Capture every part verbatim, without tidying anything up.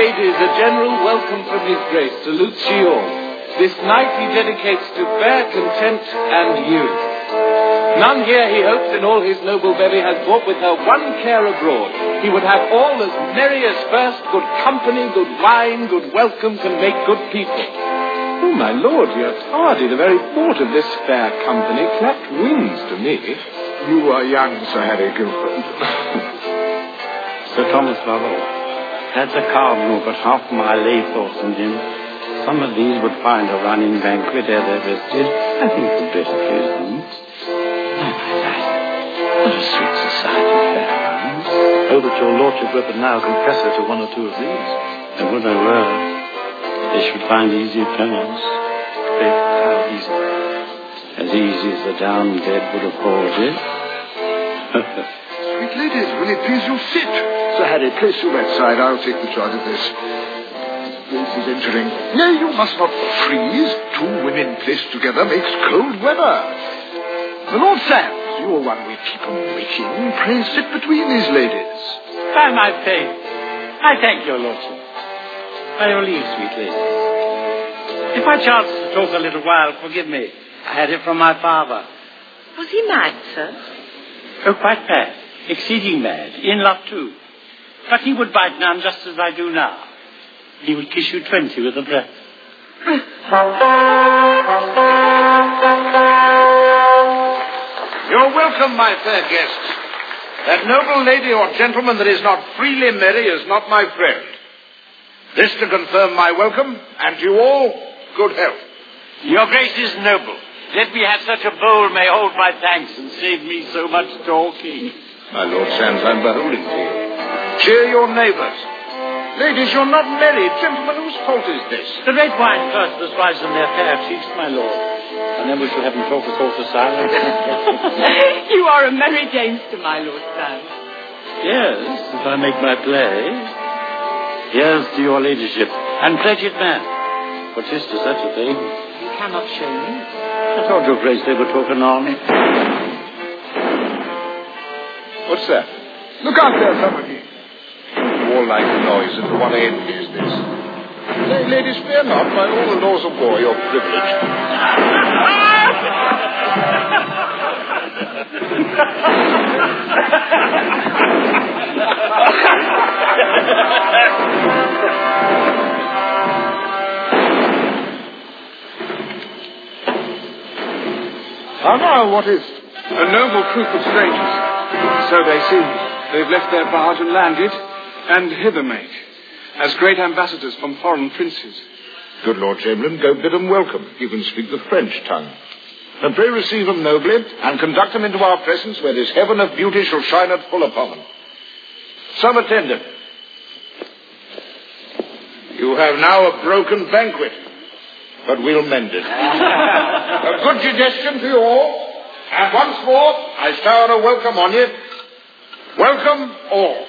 ladies, a general welcome from His Grace salutes ye all. This night he dedicates to fair content and youth. None here, he hopes, in all his noble bevy has brought with her one care abroad. He would have all as merry as first, good company, good wine, good welcome can make good people. Oh, my lord, you're tardy. The very thought of this fair company clapped wings to me. You are young, Sir Harry Guilford. Sir Thomas Lovell, had the Cardinal but half my lay thoughts in him, some of these would find a running banquet ere they're rested. I think the better please them. What a sweet society, fair ones. Oh, that your lordship were but now confessor to one or two of these. And would I were, they should find easy penance. Faith, how easy. As easy as the down bed would afford it. Sweet ladies, will it please you sit? Sir Harry, place you that side. I'll take the charge of this. Grace is entering. Nay, you must not freeze. Two women placed together makes cold weather. The Lord Sands, you're one we keep on waiting. Pray sit between these ladies. By my faith, I thank your lordship. By your leave, sweet lady. If I chance to talk a little while, forgive me. I had it from my father. Was he mad, sir? Oh, quite mad. Exceeding mad. In love, too. But he would bite none just as I do now. He would kiss you twenty with a breath. You're welcome, my fair guests. That noble lady or gentleman that is not freely merry is not my friend. This to confirm my welcome, and to you all, good health. Your grace is noble. Let me have such a bowl may hold my thanks and save me so much talking. My Lord Sands, I'm beholden to you. Cheer your neighbours. Ladies, you're not merry. Gentlemen, whose fault is this? The red wine first persuades them their fair cheeks, my lord. And then we shall have them talk with all to silence. You are a merry gamester, my Lord Sands. Yes, if I make my play. Here's to your ladyship. And pledge it, man. For 'tis to such a thing. You cannot show me. I told your grace they were talking on. What's that? Look out there, somebody. Warlike noise at what end is this? Nay, ladies, fear not. By all the laws of war, you're privileged. How now, what is? A noble troop of strangers. So they seem. They've left their barge and landed, and hither made, as great ambassadors from foreign princes. Good Lord Chamberlain, go bid them welcome. You can speak the French tongue. And pray receive them nobly, and conduct them into our presence, where this heaven of beauty shall shine at full upon them. Some attendant. You have now a broken banquet, but we'll mend it. A good suggestion to you all, and once more I shower a welcome on you. Welcome all.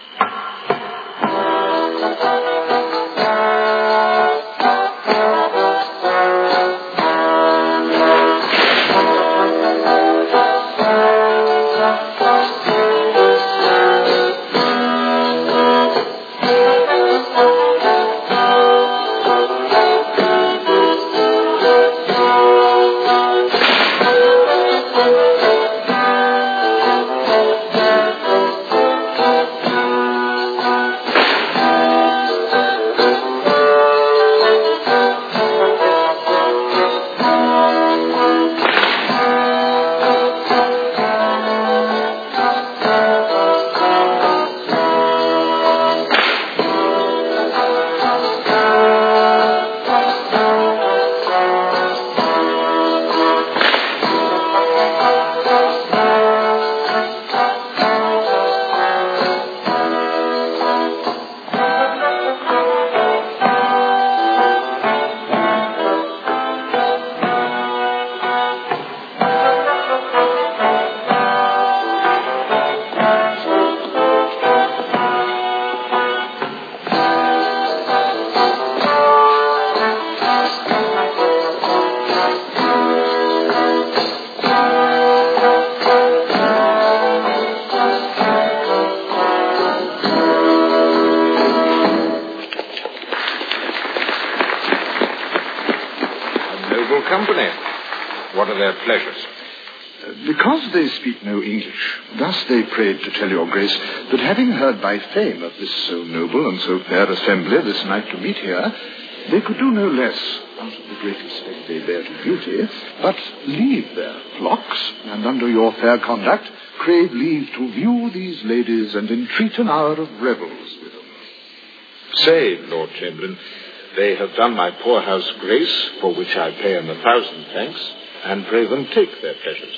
company. What are their pleasures? Uh, because they speak no English, thus they prayed to tell your grace that having heard by fame of this so noble and so fair assembly this night to meet here, they could do no less, out of the great respect they bear to beauty, but leave their flocks, and under your fair conduct, crave leave to view these ladies and entreat an hour of revels with them. Say, Lord Chamberlain, they have done my poor house grace, for which I pay them a thousand thanks, and pray them take their pleasures.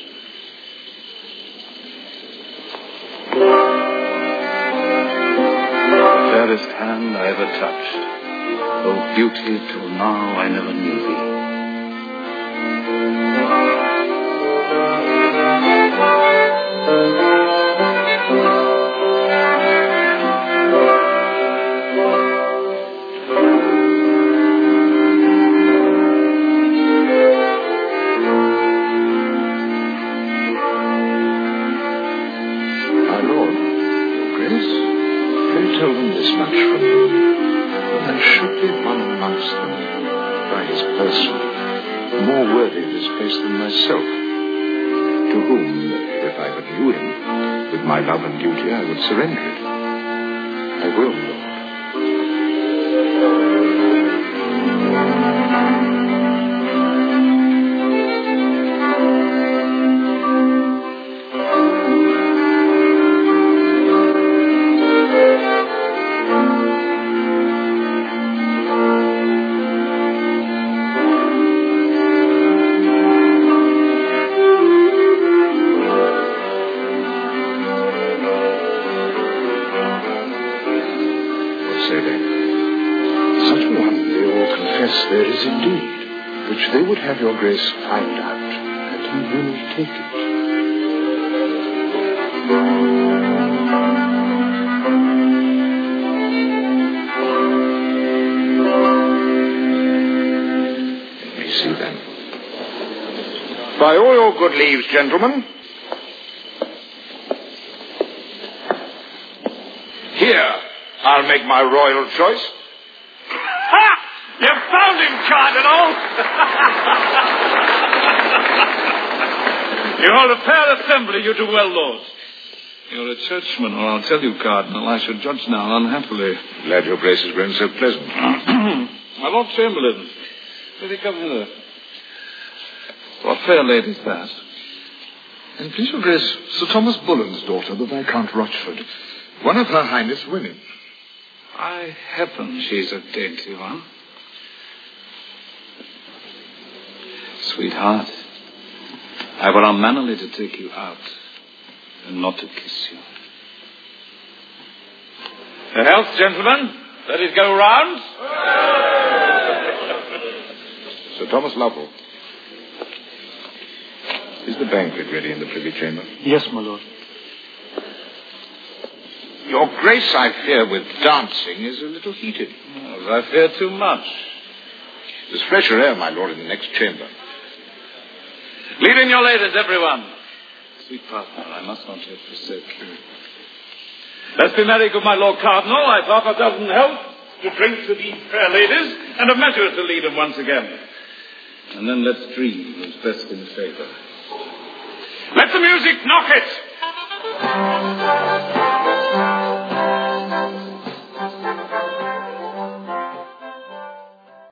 Fairest hand I ever touched, O beauty, till now I never knew thee. My love and duty, I would surrender it. I will, Lord. There is indeed, which they would have your grace find out, and he will take it. Let me see then. By all your good leaves, gentlemen. Here, I'll make my royal choice. You found him, Cardinal! You hold a fair assembly, you do well, Lord. You're a churchman, or I'll tell you, Cardinal, I should judge now unhappily. Glad your grace has grown so pleasant. My Lord Chamberlain, did he come hither? What fair lady's that? And please your grace, Sir Thomas Bullen's daughter, the Viscount Rochford, one of her highness' women. By heaven, she's a dainty one. Sweetheart, I were unmannerly to take you out and not to kiss you. A health, gentlemen. Let it go round. Sir Thomas Lovell, is the banquet ready in the Privy Chamber? Yes, my lord. Your grace, I fear, with dancing is a little heated. Oh, I fear too much. There's fresher air, my lord, in the next chamber. Lead in your ladies, everyone. Sweet partner, I must not yet forsake you. Let's be merry, good my Lord Cardinal. I've half a dozen health to drink to these fair ladies, and a measure to lead them once again. And then let's dream who's best in favour. Let the music knock it!